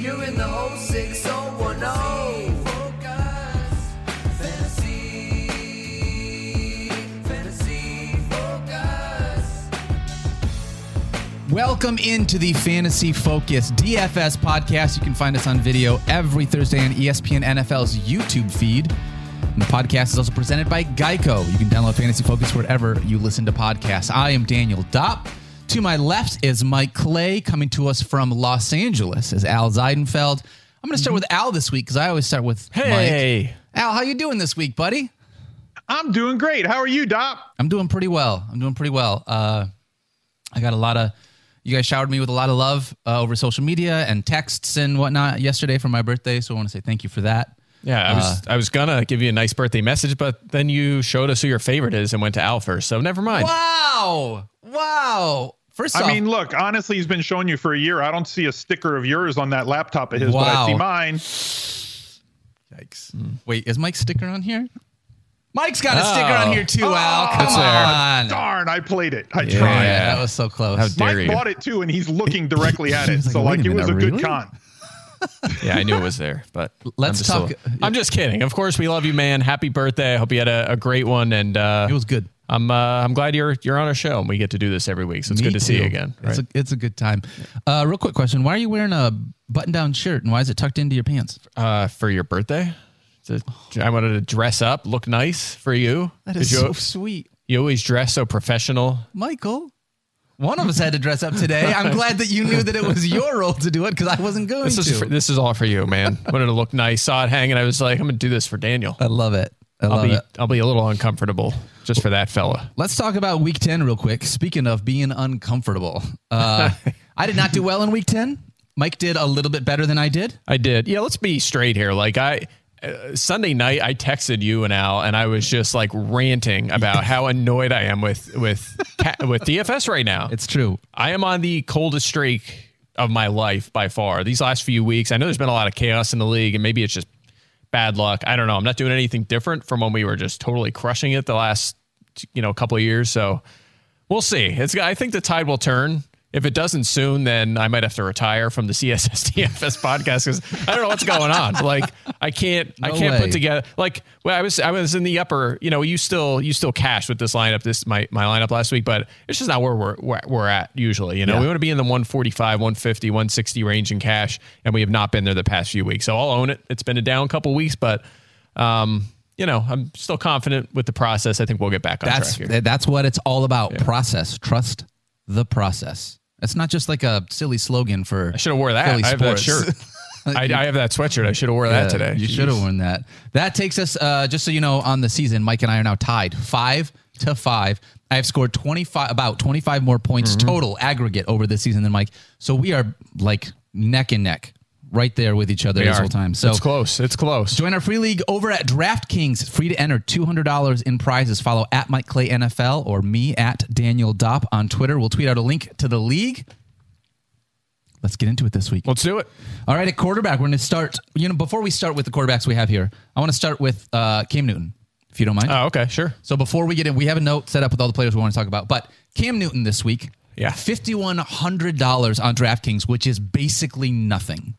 You're in the 06010. Fantasy Focus. Welcome into the Fantasy Focus DFS podcast. You can find us on video every Thursday on ESPN NFL's YouTube feed. And the podcast is also presented by Geico. You can download Fantasy Focus wherever you listen to podcasts. I am Daniel Dopp. To my left is Mike Clay, coming to us from Los Angeles as Al Zeidenfeld. I'm going to start with Al this week because I always start with Mike. Al, how you doing this week, buddy? I'm doing great. How are you, Dopp? I'm doing pretty well. I got a lot of... You guys showered me with a lot of love over social media and texts and whatnot yesterday for my birthday, so I want to say thank you for that. Yeah, I was gonna give you a nice birthday message, but then you showed us who your favorite is and went to Al first, so never mind. Wow. First off, I mean, look, honestly, he's been showing you for a year. I don't see a sticker of yours on that laptop of his, but I see mine. Yikes. Wait, is Mike's sticker on here? Mike's got a sticker on here too, Al. Come on. Darn, I played it. I Yeah, tried. that was so close. How dare Mike you? bought it too, and he's looking directly at it. like, So, wait a it was minute, a good really? con. Yeah, I knew it was there, but Let's talk. I'm just kidding. Of course, we love you, man. Happy birthday. I hope you had a great one, and It was good. I'm glad you're on our show and we get to do this every week. So it's Me good to see too. you again. Right? It's a good time. Real quick question: why are you wearing a button-down shirt, and why is it tucked into your pants? For your birthday, I wanted to dress up, look nice for you. That is so sweet, You always dress so professional. Michael. One of us had to dress up today. I'm glad that you knew that it was your role to do it because I wasn't going to. This is all for you, man. Wanted to look nice, saw it hanging. I was like, I'm gonna do this for Daniel. I love it. I'll be a little uncomfortable just for that fella. Let's talk about Week 10 real quick. Speaking of being uncomfortable, I did not do well in Week 10. Mike did a little bit better than I did. I did. Yeah, let's be straight here. Like Sunday night, I texted you and Al, and I was just like ranting about how annoyed I am with DFS right now. It's true. I am on the coldest streak of my life by far. These last few weeks, I know there's been a lot of chaos in the league, and maybe it's just bad luck. I don't know. I'm not doing anything different from when we were just totally crushing it the last couple of years. So we'll see. I think the tide will turn. If it doesn't soon, then I might have to retire from the CSS DFS podcast because I don't know what's going on. Like I can't put together I was in the upper, you still cash with this lineup, my lineup last week, but it's just not where we're at usually. We want to be in the 145, 150, 160 range in cash, and we have not been there the past few weeks. So I'll own it. It's been a down couple weeks, but I'm still confident with the process. I think we'll get back on track here. That's what it's all about. Yeah. Process. Trust the process. It's not just like a silly slogan for I should have wore that. Philly I have sports. that shirt. I have that sweatshirt. I should have wore that today. You should have worn that. That takes us, just so you know, on the season, Mike and I are now tied 5-5. I have scored about 25 more points total aggregate over this season than Mike. So we are like neck and neck. Right there with each other this whole time. So it's close. It's close. Join our free league over at DraftKings. It's free to enter. $200 in prizes. Follow at Mike Clay NFL or me at Daniel Dopp on Twitter. We'll tweet out a link to the league. Let's get into it this week. Let's do it. All right, at quarterback, we're going to start. Before we start with the quarterbacks we have here, I want to start with Cam Newton, if you don't mind. Oh, okay, sure. So before we get in, we have a note set up with all the players we want to talk about. But Cam Newton this week, $5,100 on DraftKings, which is basically nothing.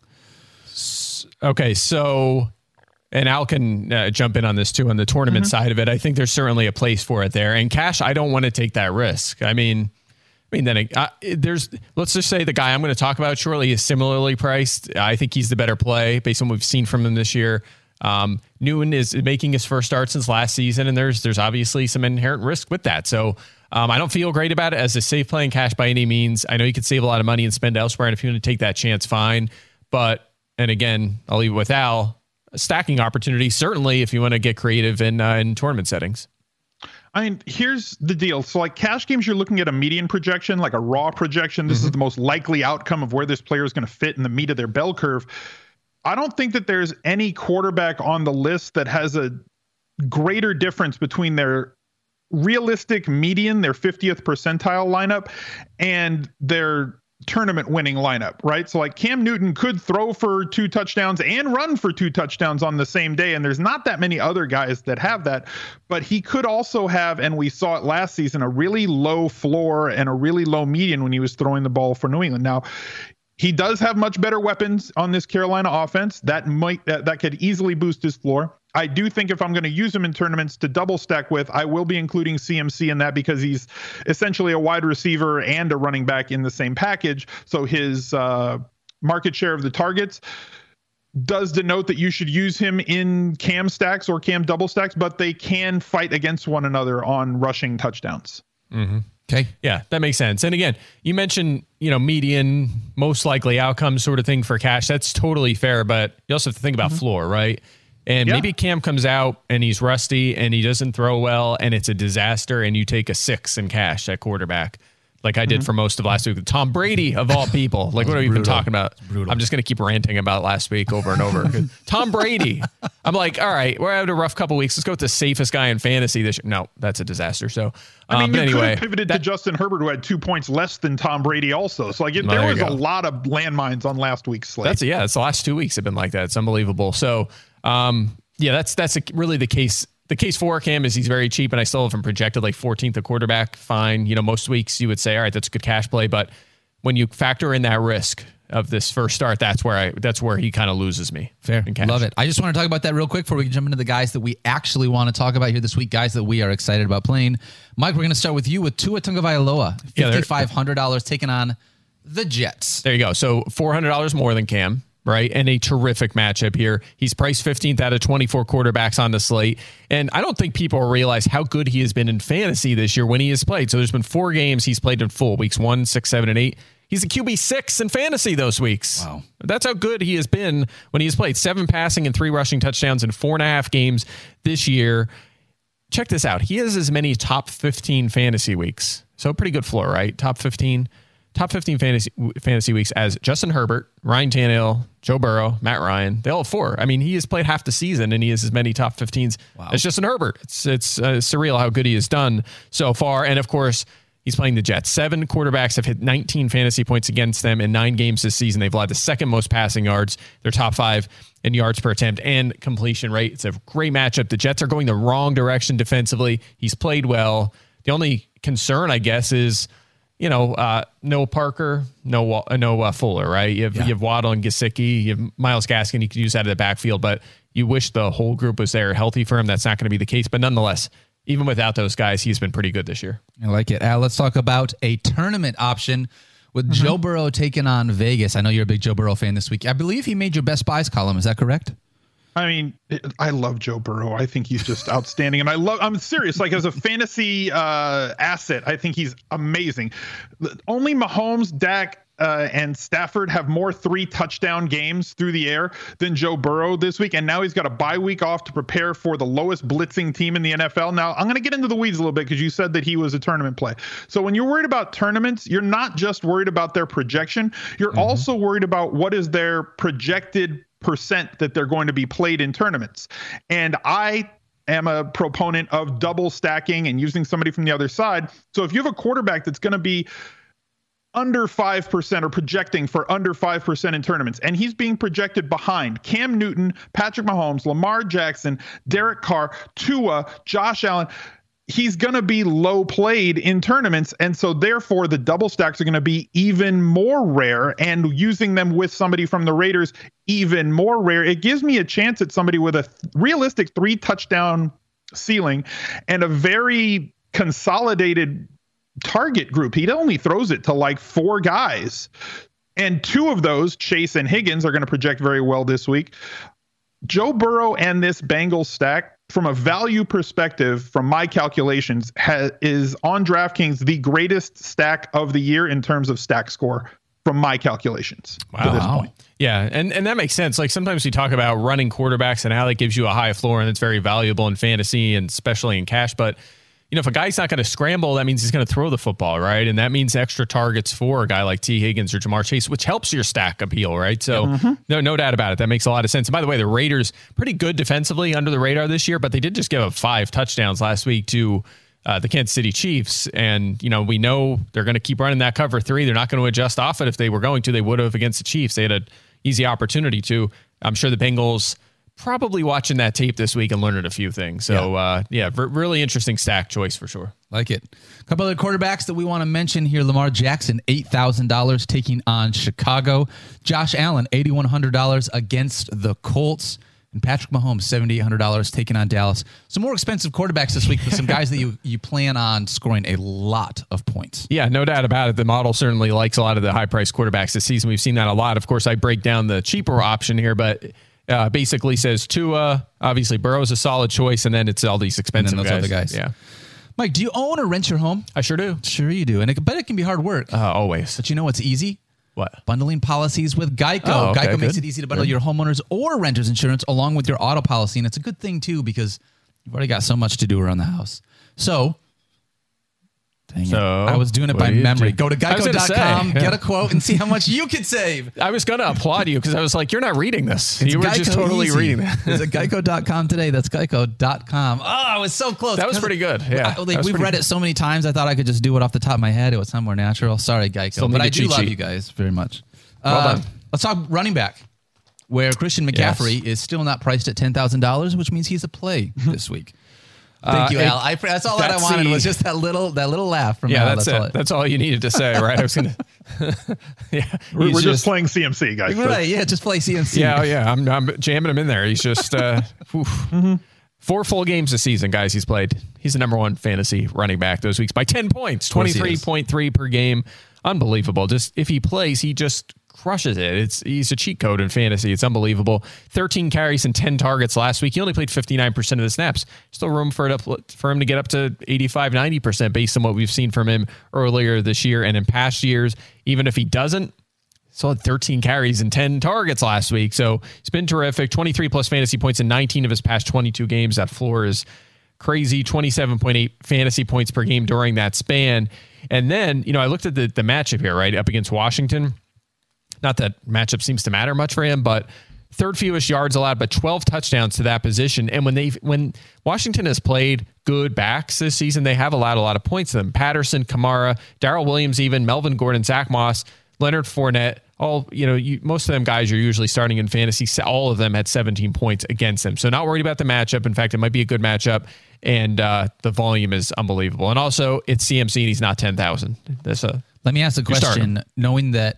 Okay, so, and Al can jump in on this too, on the tournament side of it. I think there's certainly a place for it there. And cash, I don't want to take that risk. I mean, then let's just say the guy I'm going to talk about shortly is similarly priced. I think he's the better play based on what we've seen from him this year. Newton is making his first start since last season, and there's obviously some inherent risk with that. So I don't feel great about it as a safe play in cash by any means. I know you could save a lot of money and spend elsewhere, and if you want to take that chance, fine. But and again, I'll leave it with Al. A stacking opportunity, certainly, if you want to get creative in tournament settings. I mean, here's the deal. So like cash games, you're looking at a median projection, like a raw projection. This is the most likely outcome of where this player is going to fit in the meat of their bell curve. I don't think that there's any quarterback on the list that has a greater difference between their realistic median, their 50th percentile lineup, and their tournament winning lineup, right? So like Cam Newton could throw for 2 touchdowns and run for 2 touchdowns on the same day. And there's not that many other guys that have that, but he could also have, and we saw it last season, a really low floor and a really low median when he was throwing the ball for New England. Now, He does have much better weapons on this Carolina offense. That could easily boost his floor. I do think if I'm going to use him in tournaments to double stack with, I will be including CMC in that because he's essentially a wide receiver and a running back in the same package. So his market share of the targets does denote that you should use him in Cam stacks or Cam double stacks, but they can fight against one another on rushing touchdowns. Mm-hmm. Okay. Yeah, that makes sense. And again, you mentioned, median, most likely outcome sort of thing for cash. That's totally fair, but you also have to think about floor, right? And maybe Cam comes out and he's rusty and he doesn't throw well and it's a disaster and you take a 6 in cash at quarterback. Like I did for most of last week with Tom Brady of all people. Like what are we even talking about? I'm just going to keep ranting about last week over and over. Tom Brady. I'm like, all right, we're having a rough couple weeks. Let's go with the safest guy in fantasy this year. No, that's a disaster. So, I mean, but you anyway, could have pivoted to Justin Herbert, who had 2 points less than Tom Brady also. So like there was a lot of landmines on last week's slate. It's the last 2 weeks have been like that. It's unbelievable. So, that's really the case. The case for Cam is he's very cheap, and I still have him projected like 14th a quarterback. Fine. Most weeks you would say, all right, that's a good cash play. But when you factor in that risk of this first start, that's where he kind of loses me. Fair. Love it. I just want to talk about that real quick before we can jump into the guys that we actually want to talk about here this week, guys that we are excited about playing. Mike, we're going to start with you with Tua Tagovailoa, $5,500 taking on the Jets. There you go. So $400 more than Cam. Right. And a terrific matchup here. He's priced 15th out of 24 quarterbacks on the slate. And I don't think people realize how good he has been in fantasy this year when he has played. So there's been 4 games he's played in full, weeks 1, 6, 7, and 8. He's a QB 6 in fantasy those weeks. Wow. That's how good he has been when he's played. 7 passing and 3 rushing touchdowns in 4.5 games this year. Check this out. He has as many top 15 fantasy weeks. So pretty good floor, right? Top 15 fantasy weeks as Justin Herbert, Ryan Tannehill, Joe Burrow, Matt Ryan. They all have 4. I mean, he has played half the season and he has as many top 15s as Justin Herbert. It's surreal how good he has done so far. And of course, he's playing the Jets. 7 quarterbacks have hit 19 fantasy points against them in 9 games this season. They've allowed the second most passing yards. They're top 5 in yards per attempt and completion rate. It's a great matchup. The Jets are going the wrong direction defensively. He's played well. The only concern, I guess, is no Parker, no Fuller, right? You have Waddle and Gesicki, you have Myles Gaskin, you can use that of the backfield, but you wish the whole group was there healthy for him. That's not going to be the case. But nonetheless, even without those guys, he's been pretty good this year. I like it. Let's talk about a tournament option with Joe Burrow taking on Vegas. I know you're a big Joe Burrow fan this week. I believe he made your best buys column. Is that correct? I mean, I love Joe Burrow. I think he's just outstanding. And I'm serious. Like as a fantasy asset, I think he's amazing. Only Mahomes, Dak, and Stafford have more 3-touchdown games through the air than Joe Burrow this week. And now he's got a bye week off to prepare for the lowest blitzing team in the NFL. Now, I'm going to get into the weeds a little bit because you said that he was a tournament play. So when you're worried about tournaments, you're not just worried about their projection. You're also worried about what is their projected percent that they're going to be played in tournaments. And I am a proponent of double stacking and using somebody from the other side. So if you have a quarterback that's going to be under 5% or projecting for under 5% in tournaments, and he's being projected behind Cam Newton, Patrick Mahomes, Lamar Jackson, Derek Carr, Tua, Josh Allen, he's going to be low played in tournaments. And so therefore the double stacks are going to be even more rare, and using them with somebody from the Raiders even more rare. It gives me a chance at somebody with a realistic 3-touchdown ceiling and a very consolidated target group. He only throws it to like 4 guys, and 2 of those, Chase and Higgins, are going to project very well this week. Joe Burrow and this Bengals stack, from a value perspective, from my calculations, is on DraftKings the greatest stack of the year in terms of stack score from my calculations to this point. Yeah, and that makes sense. Like sometimes we talk about running quarterbacks and how that gives you a high floor and it's very valuable in fantasy and especially in cash. But if a guy's not going to scramble, that means he's going to throw the football, right? And that means extra targets for a guy like T. Higgins or Jamar Chase, which helps your stack appeal, right? So no doubt about it. That makes a lot of sense. And by the way, the Raiders, pretty good defensively under the radar this year, but they did just give up 5 touchdowns last week to the Kansas City Chiefs. And, we know they're going to keep running that cover 3. They're not going to adjust off it. If they were going to, they would have against the Chiefs. They had an easy opportunity to. I'm sure the Bengals probably watching that tape this week and learning a few things. So, really interesting stack choice for sure. Like it. A couple other quarterbacks that we want to mention here. Lamar Jackson, $8,000 taking on Chicago. Josh Allen, $8,100 against the Colts. And Patrick Mahomes, $7,800 taking on Dallas. Some more expensive quarterbacks this week, but some guys that you plan on scoring a lot of points. Yeah, no doubt about it. The model certainly likes a lot of the high-priced quarterbacks this season. We've seen that a lot. Of course, I break down the cheaper option here, but basically says Tua, obviously Burrow's a solid choice, and then it's all these expensive those other guys. Yeah. Mike, do you own or rent your home? I sure do. Sure you do. But it can be hard work. Always. But you know what's easy? What? Bundling policies with Geico. Oh, okay, Geico makes good. it easy to bundle your homeowners or renters insurance along with your auto policy. And it's a good thing, too, because you've already got so much to do around the house. So, I was doing it by memory. Go to geico.com, get a quote, and see how much you could save. I was going to applaud you because I was like, you're not reading this. You were just totally reading that. Visit geico.com today. That's geico.com. Oh, I was so close. That was pretty good. Yeah. We've read it so many times, I thought I could just do it off the top of my head. It would sound more natural. Sorry, Geico. But I do love you guys very much. Well done. Let's talk running back, where Christian McCaffrey is still not priced at $10,000, which means he's a play this week. Thank you, Al. That's all that I wanted was just that little laugh from Al. That's it. That's all you needed to say, right? I was going to. Yeah, we're just playing CMC, guys. Right? Yeah, just play CMC. Yeah. I'm jamming him in there. He's just 4 full games this season, guys. He's played. He's the number 1 fantasy running back those weeks by 10 points, 23.3 per game. Unbelievable. Just if he plays, he just crushes it. He's a cheat code in fantasy. It's unbelievable. 13 carries and 10 targets last week. He only played 59% of the snaps. Still room for him to get up to 85-90% based on what we've seen from him earlier this year and in past years. Even if he doesn't, still had 13 carries and 10 targets last week. So it's been terrific. 23 plus fantasy points in 19 of his past 22 games. That floor is crazy. 27.8 fantasy points per game during that span. And then, I looked at the matchup here, right, up against Washington. Not that matchup seems to matter much for him, but third fewest yards allowed, but 12 touchdowns to that position. And when Washington has played good backs this season, they have allowed a lot of points to them. Patterson, Kamara, Darrell Williams, even Melvin Gordon, Zach Moss, Leonard Fournette, all, most of them guys you're usually starting in fantasy. All of them had 17 points against them. So not worried about the matchup. In fact, it might be a good matchup. And the volume is unbelievable. And also, it's CMC and he's not 10,000. Let me ask a question. Knowing that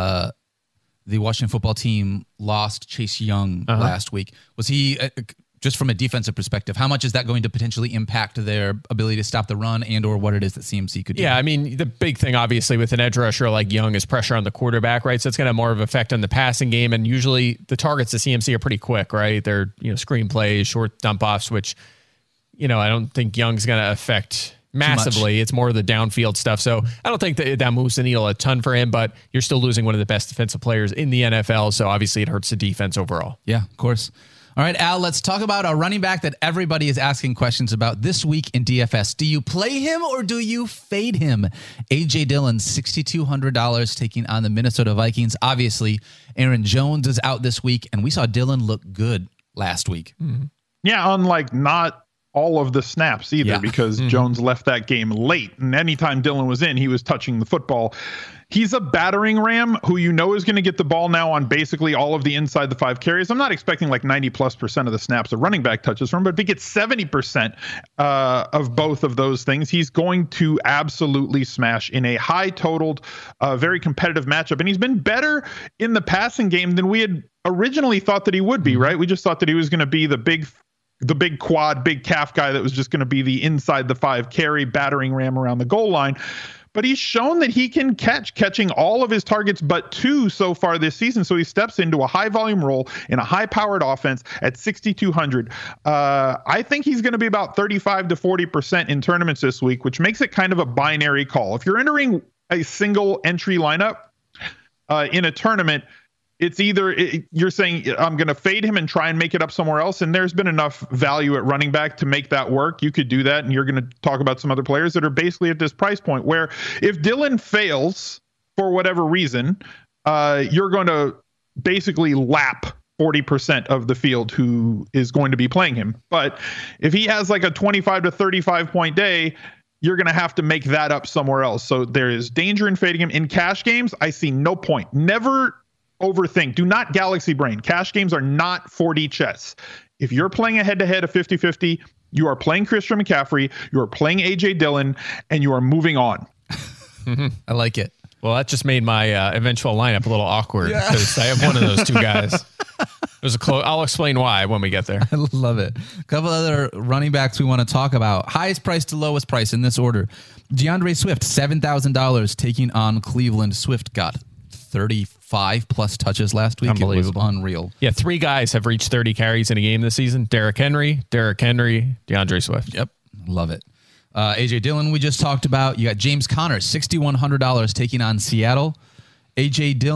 the Washington football team lost Chase Young last week, was he, just from a defensive perspective, how much is that going to potentially impact their ability to stop the run and or what it is that CMC could do? Yeah, I mean, the big thing, obviously, with an edge rusher like Young is pressure on the quarterback, right? So it's going to have more of an effect on the passing game. And usually the targets to CMC are pretty quick, right? They're, screen plays, short dump offs, which, I don't think Young's going to affect massively. It's more of the downfield stuff. So I don't think that moves the needle a ton for him, but you're still losing one of the best defensive players in the NFL. So obviously it hurts the defense overall. Yeah, of course. All right, Al, let's talk about a running back that everybody is asking questions about this week in DFS. Do you play him or do you fade him? A.J. Dillon, $6,200 taking on the Minnesota Vikings. Obviously, Aaron Jones is out this week, and we saw Dillon look good last week. Mm-hmm. Yeah, unlike not all of the snaps either, because Jones left that game late. And anytime Dillon was in, he was touching the football. He's a battering ram who is going to get the ball now on basically all of the inside the 5 carries. I'm not expecting like 90+% of the snaps or running back touches from him, but if he gets 70% of both of those things, he's going to absolutely smash in a high totaled, very competitive matchup. And he's been better in the passing game than we had originally thought that he would be, right? We just thought that he was going to be the big quad, big calf guy that was just going to be the inside the 5 carry battering ram around the goal line. But he's shown that he can catching all of his targets but 2 so far this season. So he steps into a high volume role in a high powered offense at 6,200. I think he's going to be about 35 to 40% in tournaments this week, which makes it kind of a binary call. If you're entering a single entry lineup in a tournament, it's either you're saying I'm going to fade him and try and make it up somewhere else. And there's been enough value at running back to make that work. You could do that. And you're going to talk about some other players that are basically at this price point where if Dillon fails for whatever reason, you're going to basically lap 40% of the field who is going to be playing him. But if he has like a 25 to 35 point day, you're going to have to make that up somewhere else. So there is danger in fading him in cash games. I see no point. Never overthink. Do not galaxy brain. Cash games are not 4D chess. If you're playing a head-to-head of 50-50, you are playing Christian McCaffrey, you are playing A.J. Dillon, and you are moving on. I like it. Well, that just made my eventual lineup a little awkward because I have one of those two guys. It was a close. I'll explain why when we get there. I love it. A couple other running backs we want to talk about. Highest price to lowest price in this order. DeAndre Swift, $7,000 taking on Cleveland. Swift got 35 plus touches last week. Unbelievable. It was unreal. Yeah, 3 guys have reached 30 carries in a game this season. Derrick Henry, DeAndre Swift. Yep. Love it. A.J. Dillon we just talked about. You got James Conner, $6,100 taking on Seattle. Miles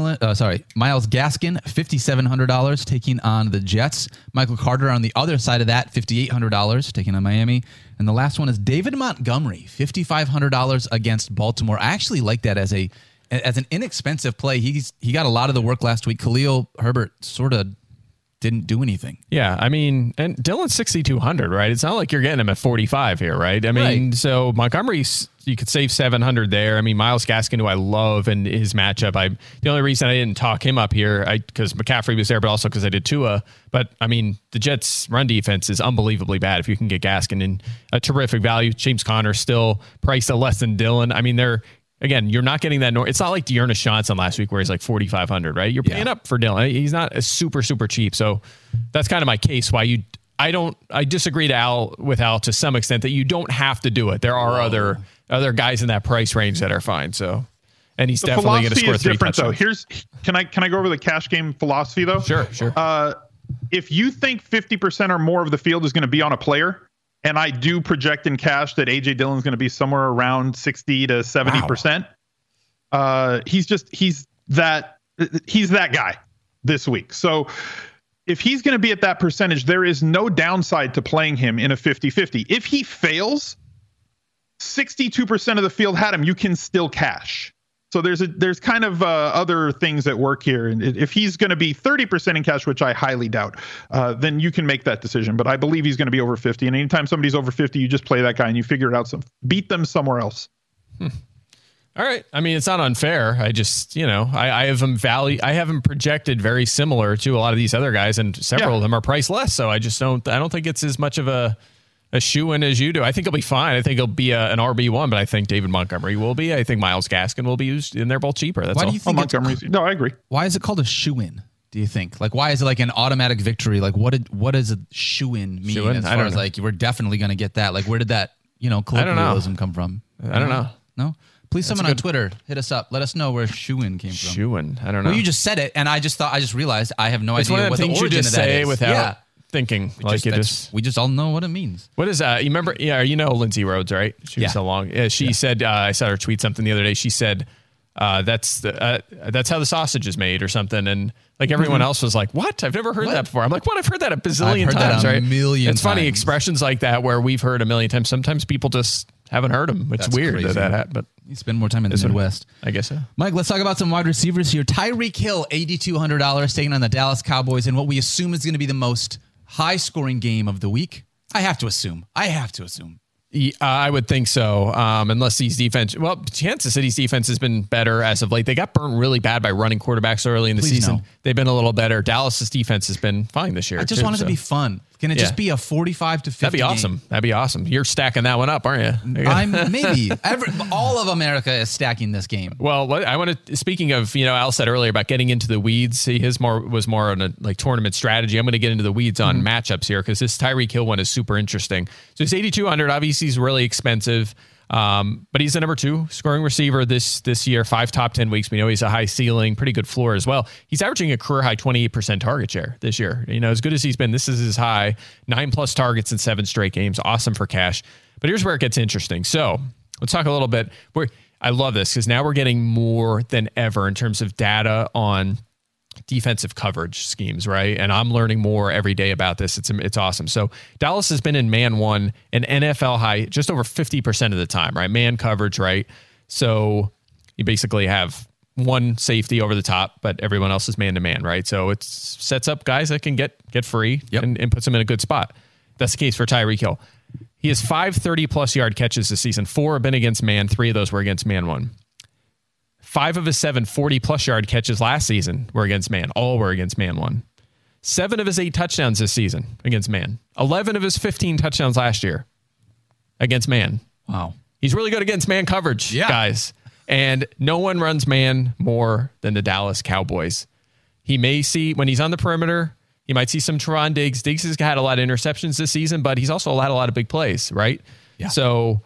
Gaskin, $5,700 taking on the Jets. Michael Carter on the other side of that, $5,800 taking on Miami. And the last one is David Montgomery, $5,500 against Baltimore. I actually like that as an inexpensive play. He got a lot of the work last week. Khalil Herbert sort of didn't do anything. Yeah, I mean, and Dillon's 6,200, right? It's not like you're getting him at 45 here, right? I mean, So Montgomery, you could save 700 there. I mean, Miles Gaskin, who I love, and his matchup. The only reason I didn't talk him up here, because McCaffrey was there, but also because I did Tua. But I mean, the Jets' run defense is unbelievably bad. If you can get Gaskin in a terrific value, James Conner still priced at less than Dillon. I mean, Again, you're not getting that. It's not like Dearness Johnson last week where he's like 4,500, right? You're paying up for Dillon. He's not a super, super cheap. So that's kind of my case why I disagree with Al to some extent that you don't have to do it. There are other guys in that price range that are fine. So, and he's definitely going to score 3 touchdowns. Can I go over the cash game philosophy though? Sure. If you think 50% or more of the field is going to be on a player, and I do project in cash that A.J. Dillon's going to be somewhere around 60 to 70%. Wow. He's that guy this week. So if he's going to be at that percentage, there is no downside to playing him in a 50-50. If he fails, 62% of the field had him, you can still cash. So there's kind of other things at work here. And if he's going to be 30% in cash, which I highly doubt, then you can make that decision. But I believe he's going to be over 50. And anytime somebody's over 50, you just play that guy and you figure it out. Beat them somewhere else. All right. I mean, it's not unfair. I just, I have him projected very similar to a lot of these other guys, and several of them are priced less. So I don't think it's as much of a shoe-in as you do. I think he'll be fine. I think he'll be an RB1, but I think David Montgomery will be. I think Miles Gaskin will be used, and they're both cheaper. That's why all. Do you think No, I agree. Why is it called a shoe-in, do you think? Like, why is it like an automatic victory? Like, what does a shoe-in mean shoe-in? as far as like, we're definitely going to get that? Like, where did that, colloquialism come from? I don't know. No? Please, someone on Twitter, hit us up. Let us know where shoe-in came from. Shoe-in. I don't know. Well, you just said it, and I just realized I have no idea what the things origin you just of that say is. without thinking. We just all know what it means. What is you remember? Yeah, Lindsay Rhodes, right? She was so long. Yeah, she said. I saw her tweet something the other day. She said, "That's how the sausage is made," or something. And like everyone else was like, "What? I've never heard that before." I'm like, "What? I've heard that a bazillion times, right?" It's funny expressions like that where we've heard a million times. Sometimes people just haven't heard them. It's weird that happened. But you spend more time in the Midwest. I guess so. Mike, let's talk about some wide receivers here. Tyreek Hill, $8,200 taking on the Dallas Cowboys in what we assume is going to be the most high-scoring game of the week. I have to assume. I would think so, unless these defense. Well, Kansas City's defense has been better as of late. They got burnt really bad by running quarterbacks early in the season. No. They've been a little better. Dallas's defense has been fine this year. I just want it to be fun. Can it just be a 45 to 50? That'd be awesome. Game? That'd be awesome. You're stacking that one up, aren't you? Maybe. All of America is stacking this game. Well, I want to. Speaking of, Al said earlier about getting into the weeds. His was more on a tournament strategy. I'm going to get into the weeds on matchups here because this Tyreek Hill one is super interesting. So it's 8,200. Obviously, he's really expensive. But he's the number 2 scoring receiver this year, 5 top 10 weeks. We know he's a high ceiling, pretty good floor as well. He's averaging a career high 28% target share this year. As good as he's been, this is his high, 9+ targets in 7 straight games. Awesome for cash. But here's where it gets interesting. So let's talk a little bit. I love this because now we're getting more than ever in terms of data on defensive coverage schemes, right? And I'm learning more every day about this. It's awesome. So Dallas has been in man one, an NFL high, just over 50% of the time, right? Man coverage, right? So you basically have one safety over the top, but everyone else is man to man, right? So it sets up guys that can get free and puts them in a good spot. That's the case for Tyreek Hill. He has 5 30+ yard catches this season. 4 have been against man. 3 of those were against man one. 5 of his 7 40-plus yard catches last season were against man. All were against man one. 7 of his 8 touchdowns this season against man. 11 of his 15 touchdowns last year against man. Wow. He's really good against man coverage, guys. And no one runs man more than the Dallas Cowboys. He may see, when he's on the perimeter, he might see some Teron Diggs. Diggs has had a lot of interceptions this season, but he's also had a lot of big plays, right? Yeah. So,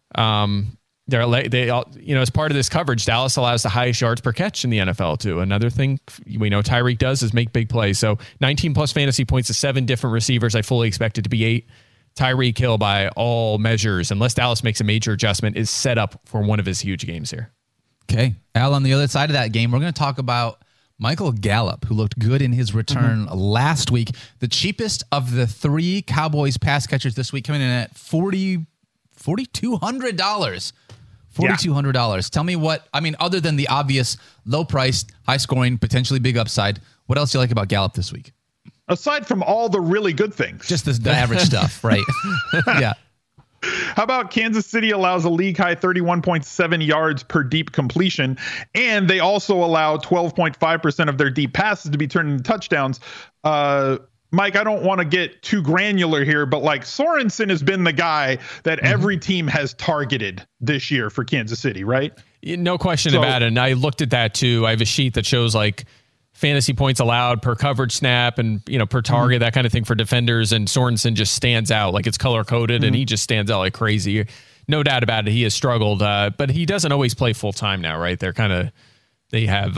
as part of this coverage, Dallas allows the highest yards per catch in the NFL too. Another thing we know Tyreek does is make big plays. So 19 plus fantasy points to 7 different receivers. I fully expect it to be 8. Tyreek Hill, by all measures, unless Dallas makes a major adjustment, is set up for one of his huge games here. Okay. Al, on the other side of that game, we're going to talk about Michael Gallup, who looked good in his return last week. The cheapest of the 3 Cowboys pass catchers this week, coming in at $4,200. $4,200. Tell me what, other than the obvious low priced, high scoring, potentially big upside, what else do you like about Gallup this week? Aside from all the really good things. Just the average stuff, right? Yeah. How about Kansas City allows a league-high 31.7 yards per deep completion, and they also allow 12.5% of their deep passes to be turned into touchdowns. Mike, I don't want to get too granular here, but Sorensen has been the guy that every team has targeted this year for Kansas City, right? No question about it. And I looked at that too. I have a sheet that shows fantasy points allowed per coverage snap and, per target, that kind of thing for defenders. And Sorensen just stands out, it's color coded and he just stands out like crazy. No doubt about it. He has struggled, but he doesn't always play full time now, right? They have,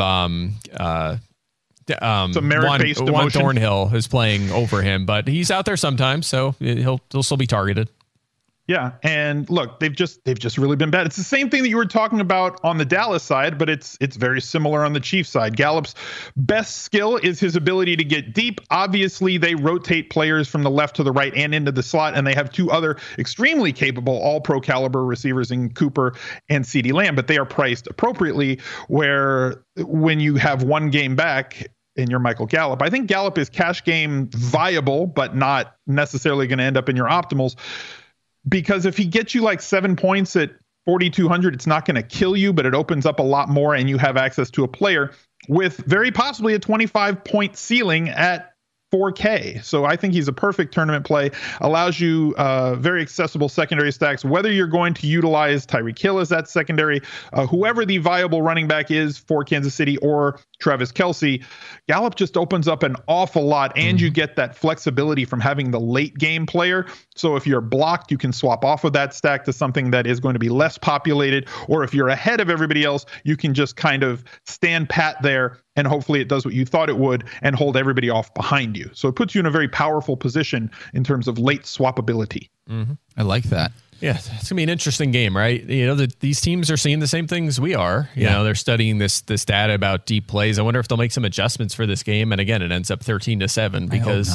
merit-based Juan emotion. Thornhill is playing over him, but he's out there sometimes. So he'll still be targeted. Yeah, and look, they've just really been bad. It's the same thing that you were talking about on the Dallas side, but it's very similar on the Chiefs side. Gallup's best skill is his ability to get deep. Obviously, they rotate players from the left to the right and into the slot, and they have 2 other extremely capable all-pro caliber receivers in Cooper and CeeDee Lamb, but they are priced appropriately, where when you have one game back in your Michael Gallup, I think Gallup is cash game viable, but not necessarily going to end up in your optimals. Because if he gets you 7 points at 4,200, it's not going to kill you, but it opens up a lot more and you have access to a player with very possibly a 25-point ceiling at 4K. So I think he's a perfect tournament play, allows you very accessible secondary stacks, whether you're going to utilize Tyreek Hill as that secondary, whoever the viable running back is for Kansas City, or Travis Kelce. Gallup just opens up an awful lot, and you get that flexibility from having the late game player. So if you're blocked, you can swap off of that stack to something that is going to be less populated, or if you're ahead of everybody else, you can just kind of stand pat there and hopefully it does what you thought it would and hold everybody off behind you. So it puts you in a very powerful position in terms of late swappability. I like that. Yeah, it's going to be an interesting game, right? These teams are seeing the same things we are. You know, they're studying this data about deep plays. I wonder if they'll make some adjustments for this game. And again, it ends up 13-7 because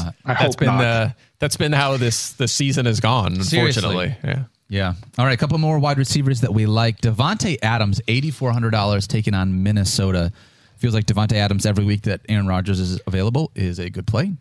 that's been how the season has gone, unfortunately. Seriously. Yeah. All right, a couple more wide receivers that we like. Devontae Adams, $8,400 taking on Minnesota. Feels like Devontae Adams every week that Aaron Rodgers is available is a good play.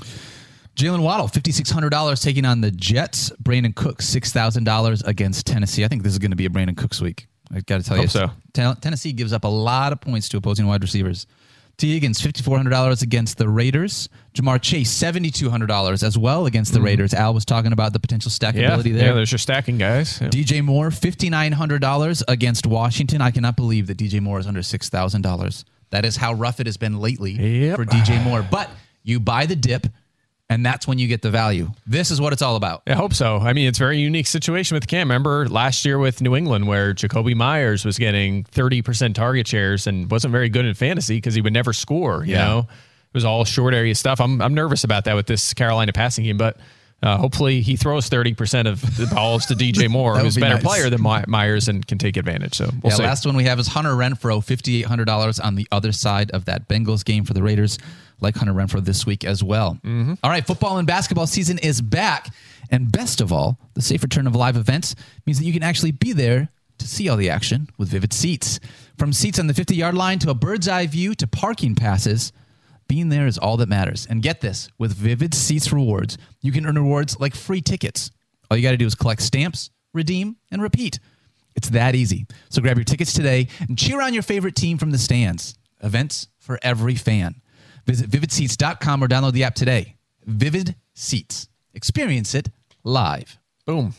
Jalen Waddle, $5,600 taking on the Jets. Brandon Cooks, $6,000 against Tennessee. I think this is going to be a Brandon Cooks week. I got to tell you. So. Tennessee gives up a lot of points to opposing wide receivers. T. Higgins, $5,400 against the Raiders. Jamar Chase, $7,200 as well against the Raiders. Al was talking about the potential stackability there. Yeah, there's your stacking guys. Yeah. DJ Moore, $5,900 against Washington. I cannot believe that DJ Moore is under $6,000. That is how rough it has been lately for DJ Moore. But you buy the dip, and that's when you get the value. This is what it's all about. I hope so. I mean, it's a very unique situation with Cam. Remember last year with New England where Jacoby Myers was getting 30% target shares and wasn't very good in fantasy because he would never score, you know? It was all short area stuff. I'm nervous about that with this Carolina passing game, but hopefully he throws 30% of the balls to DJ Moore, who's a better player than Myers and can take advantage. So we'll see. Last one we have is Hunter Renfrow, $5,800 on the other side of that Bengals game for the Raiders. Like Hunter Renfrow this week as well. All right, football and basketball season is back. And best of all, the safe return of live events means that you can actually be there to see all the action with Vivid Seats. From seats on the 50-yard line to a bird's eye view to parking passes, being there is all that matters. And get this, with Vivid Seats rewards, you can earn rewards like free tickets. All you got to do is collect stamps, redeem, and repeat. It's that easy. So grab your tickets today and cheer on your favorite team from the stands. Events for every fan. Visit vividseats.com or download the app today. Vivid Seats. Experience it live. Boom.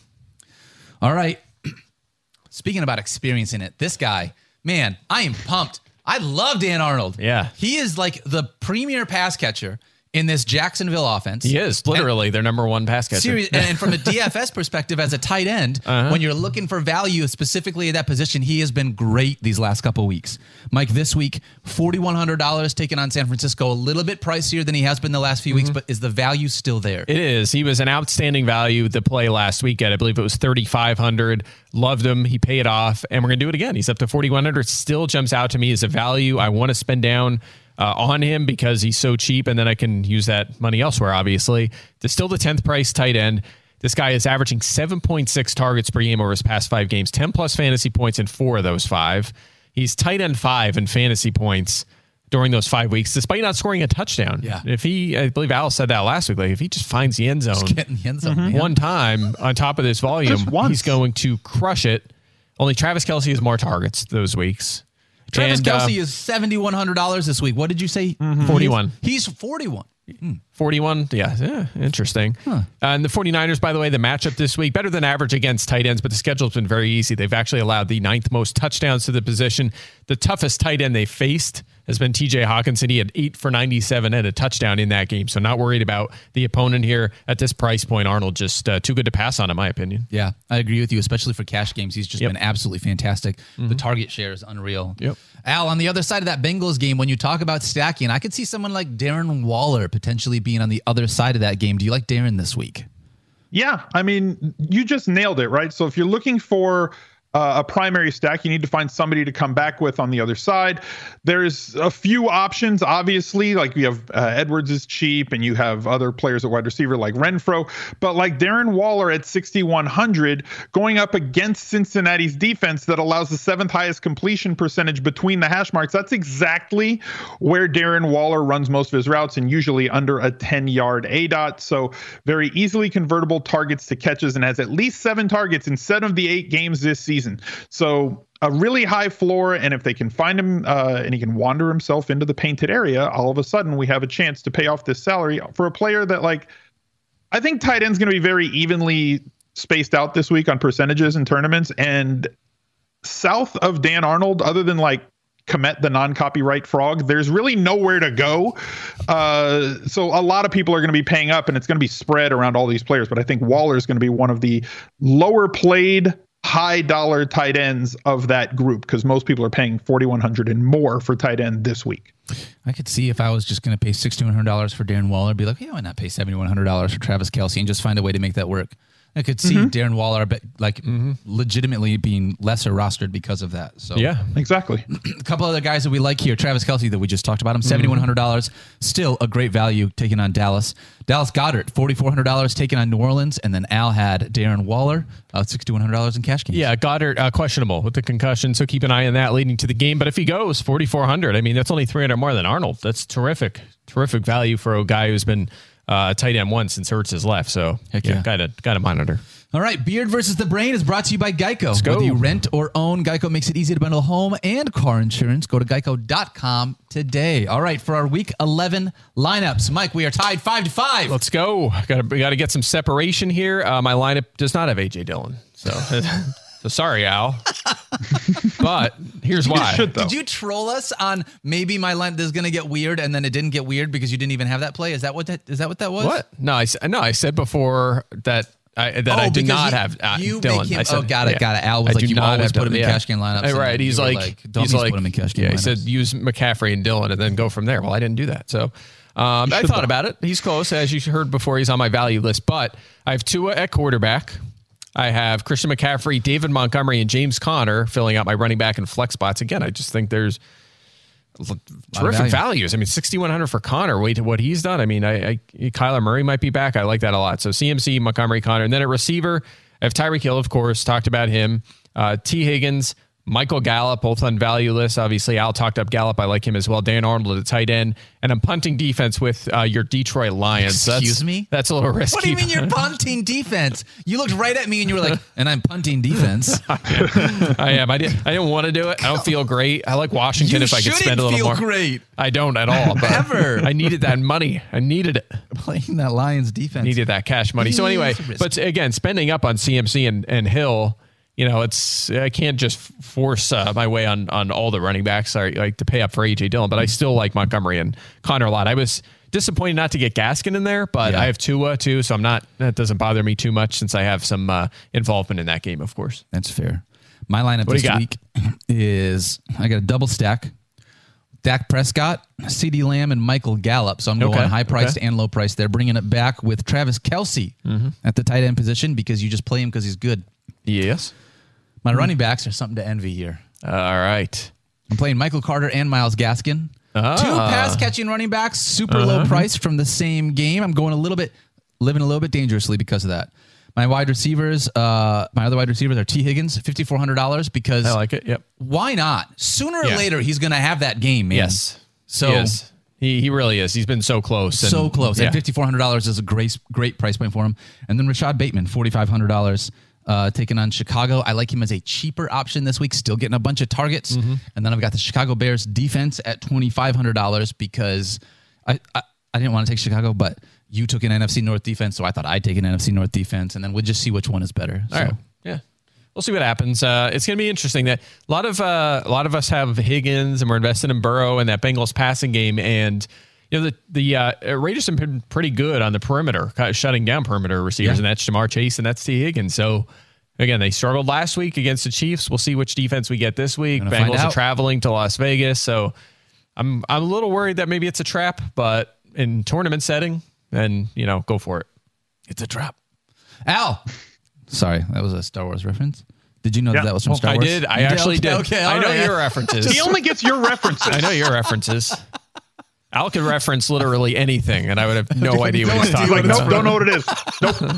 All right. Speaking about experiencing it, this guy, man, I am pumped. I love Dan Arnold. Yeah. He is like the premier pass catcher in this Jacksonville offense. He is literally their number one pass catcher. And from a DFS perspective, as a tight end, when you're looking for value specifically at that position, he has been great these last couple of weeks. Mike, this week, $4,100 taken on San Francisco, a little bit pricier than he has been the last few weeks, but is the value still there? It is. He was an outstanding value to play last weekend. I believe it was $3,500. Loved him. He paid off, and we're going to do it again. He's up to $4,100. Still jumps out to me as a value. I want to spend down on him because he's so cheap, and then I can use that money elsewhere, obviously. There's still the 10th price tight end. This guy is averaging 7.6 targets per game over his past 5 games, 10-plus fantasy points in 4 of those 5. He's tight end 5 in fantasy points during those 5 weeks, despite not scoring a touchdown. Yeah. If he, I believe Al said that last week, like if he just finds the end zone, Get in the end zone, one time on top of this volume, Just once. he's going to crush it. Only Travis Kelce has more targets those weeks. Travis And, Kelce is $7,100 this week. What did you say? 41. He's 41. 41. Yeah, interesting. And the 49ers, by the way, the matchup this week, better than average against tight ends, but the schedule's been very easy. They've actually allowed the 9th most touchdowns to the position. The toughest tight end they faced has been TJ Hawkinson. He had 8 for 97 and a touchdown in that game. So not worried about the opponent here at this price point. Arnold just too good to pass on, in my opinion. Yeah, I agree with you, especially for cash games. He's just been absolutely fantastic. The target share is unreal. Yep. Al, on the other side of that Bengals game, when you talk about stacking, I could see someone like Darren Waller potentially being on the other side of that game. Do you like Darren this week? Yeah, I mean, you just nailed it, right? So if you're looking for a primary stack, you need to find somebody to come back with on the other side. There's a few options, obviously, like you have Edwards is cheap and you have other players at wide receiver like Renfro, but like Darren Waller at 6,100 going up against Cincinnati's defense that allows the 7th highest completion percentage between the hash marks. That's exactly where Darren Waller runs most of his routes, and usually under a 10-yard ADOT. So very easily convertible targets to catches, and has at least 7 targets in 7 of the 8 games this season. So a really high floor, and if they can find him and he can wander himself into the painted area, all of a sudden we have a chance to pay off this salary for a player that, like, I think tight end's going to be very evenly spaced out this week on percentages and tournaments. And south of Dan Arnold, other than like Komet the non-copyright frog, there's really nowhere to go. So a lot of people are going to be paying up, and it's going to be spread around all these players. But I think Waller is going to be one of the lower played, high dollar tight ends of that group, because most people are paying $4,100 and more for tight end this week. I could see if I was just going to pay $6,100 for Darren Waller, be like, hey, why not pay $7,100 for Travis Kelce and just find a way to make that work? I could see Darren Waller legitimately being lesser rostered because of that. So Yeah. Exactly. a couple other guys that we like here. Travis Kelce that we just talked about him, $7,100. Still a great value taking on Dallas. Dallas Goedert, $4,400 taking on New Orleans. And then Al had Darren Waller, $6,100 in cash games. Yeah, Goddard questionable with the concussion, so keep an eye on that leading to the game. But if he goes $4,400, I mean, that's only $300 more than Arnold. That's terrific value for a guy who's been tight end 1 since Hurts has left. So Heck yeah. gotta monitor. All right, Beard versus the Brain is brought to you by Geico. Let's go. Whether you rent or own, Geico makes it easy to bundle home and car insurance. Go to geico.com today. All right, for our Week 11 lineups, Mike, we are tied 5-5. Let's go. We got to get some separation here. My lineup does not have A.J. Dillon. So sorry, Al. But here's why. Did you troll us on maybe my line this is going to get weird, and then it didn't get weird because you didn't even have that play? Is that what that was? What? No, I said before that I did not have Dillon. Him, I said, got it. Al was like, you always put him in cash game lineups. Right. He's like, don't put him in cash game lineups. He said use McCaffrey and Dillon and then go from there. Well, I didn't do that. So I thought about it. He's close. As you heard before, he's on my value list. But I have Tua at quarterback. I have Christian McCaffrey, David Montgomery, and James Conner filling out my running back and flex spots. Again, I just think there's terrific values. I mean, 6,100 for Conner. Wait to what he's done. I mean, Kyler Murray might be back. I like that a lot. So CMC, Montgomery, Conner. And then at receiver, I have Tyreek Hill, of course. Talked about him. T. Higgins, Michael Gallup, both on value lists. Obviously, Al talked up Gallup. I like him as well. Dan Arnold at tight end. And I'm punting defense with your Detroit Lions. Excuse me? That's a little risky. What do you mean you're punting defense? You looked right at me and you were like, and I'm punting defense. I am. I didn't want to do it. I don't feel great. I like Washington You if I could spend a little shouldn't more. feel great. I don't at all. But Ever. I needed that money. I needed it. Playing that Lions defense. Needed that cash money. So anyway, Risky. but again, spending up on CMC and Hill, I can't just force my way on all the running backs like to pay up for A.J. Dillon, but I still like Montgomery and Connor a lot. I was disappointed not to get Gaskin in there, but I have Tua too, so that doesn't bother me too much since I have some involvement in that game, of course. That's fair. My lineup this week is I got a double stack. Dak Prescott, CeeDee Lamb, and Michael Gallup. So I'm going high priced and low priced. They're bringing it back with Travis Kelce at the tight end position because you just play him because he's good. Yes. My running backs are something to envy here. All right. I'm playing Michael Carter and Myles Gaskin. Two pass catching running backs, super low price from the same game. I'm going living a little bit dangerously because of that. My wide receivers, my other wide receivers are T. Higgins, $5,400 because I like it. Yep. Why not? Sooner or later, he's going to have that game, man. Yes. So yes. He really is. He's been so close. So close. And $5,400 is a great price point for him. And then Rashad Bateman, $4,500, taking on Chicago. I like him as a cheaper option this week, still getting a bunch of targets. And then I've got the Chicago Bears defense at $2,500 because I didn't want to take Chicago, but you took an NFC North defense, so I thought I'd take an NFC North defense, and then we'll just see which one is better. All right. Yeah. We'll see what happens. It's going to be interesting. That a lot of us have Higgins, and we're invested in Burrow and that Bengals passing game. And the Raiders have been pretty good on the perimeter, kind of shutting down perimeter receivers, and that's Jamar Chase and that's T. Higgins. So again, they struggled last week against the Chiefs. We'll see which defense we get this week. Bengals are traveling to Las Vegas, so I'm a little worried that maybe it's a trap, but in tournament setting, then go for it. It's a trap. Al. Sorry, that was a Star Wars reference. Did you know that was from Star Wars? I did. I actually did. Okay, I know your references. He only gets your references. I know your references. Al could reference literally anything, and I would have no idea what he's talking about. Nope, don't know what it is. Nope.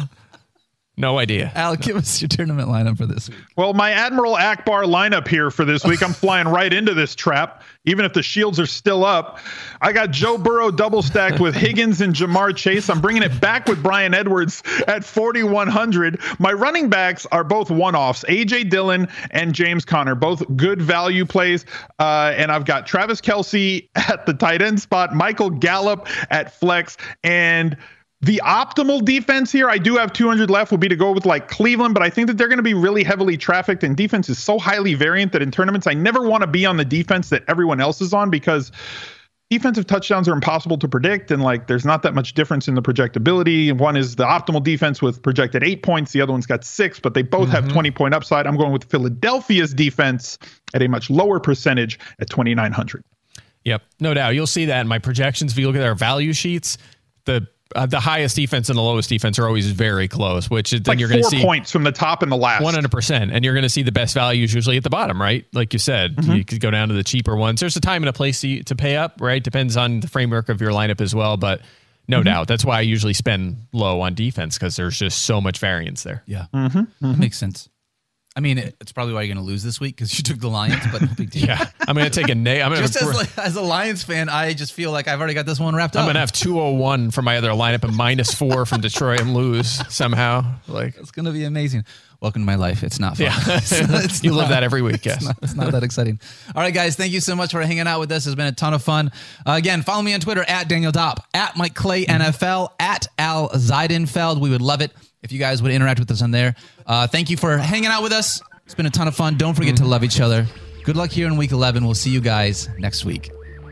No idea. Al, give us your tournament lineup for this week. Well, my Admiral Akbar lineup here for this week, I'm flying right into this trap, even if the shields are still up. I got Joe Burrow double stacked with Higgins and Jamar Chase. I'm bringing it back with Bryan Edwards at 4,100. My running backs are both one-offs, A.J. Dillon and James Conner, both good value plays. And I've got Travis Kelce at the tight end spot, Michael Gallup at flex, and the optimal defense here, I do have 200 left, will be to go with like Cleveland, but I think that they're going to be really heavily trafficked, and defense is so highly variant that in tournaments, I never want to be on the defense that everyone else is on because defensive touchdowns are impossible to predict, and like there's not that much difference in the projectability. One is the optimal defense with projected 8 points. The other one's got 6, but they both have 20-point upside. I'm going with Philadelphia's defense at a much lower percentage at 2,900. Yep, no doubt. You'll see that in my projections. If you look at our value sheets, the highest defense and the lowest defense are always very close, which then like you're going to see 4 points from the top and the last. 100%. And you're going to see the best values usually at the bottom, right? Like you said, you could go down to the cheaper ones. There's a time and a place to pay up, right? Depends on the framework of your lineup as well. But no doubt, that's why I usually spend low on defense because there's just so much variance there. Yeah. That makes sense. I mean, it's probably why you're going to lose this week because you took the Lions, but no big deal. Yeah, I'm going to take a just as a Lions fan, I just feel like I've already got this one wrapped up. I'm going to have 201 from my other lineup and -4 from Detroit and lose somehow. Like it's going to be amazing. Welcome to my life. It's not fun. Yeah. You live that every week, yes. It's not that exciting. All right, guys, thank you so much for hanging out with us. It's been a ton of fun. Again, follow me on Twitter at Daniel Dopp, at Mike Clay NFL, at Al Zeidenfeld. We would love it if you guys would interact with us on there. Thank you for hanging out with us. It's been a ton of fun. Don't forget to love each other. Good luck here in week 11. We'll see you guys next week.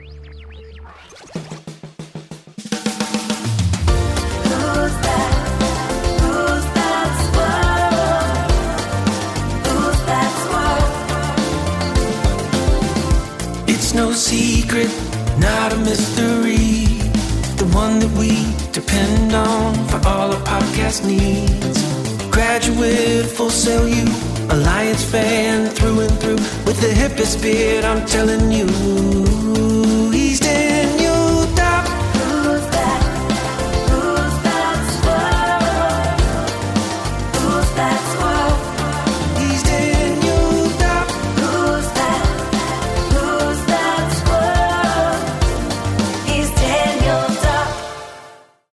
It's no secret, not a mystery. The one that we depend on for all our podcast needs. Graduate, Full Sail U, Alliance fan through and through. With the hippest beard, I'm telling you.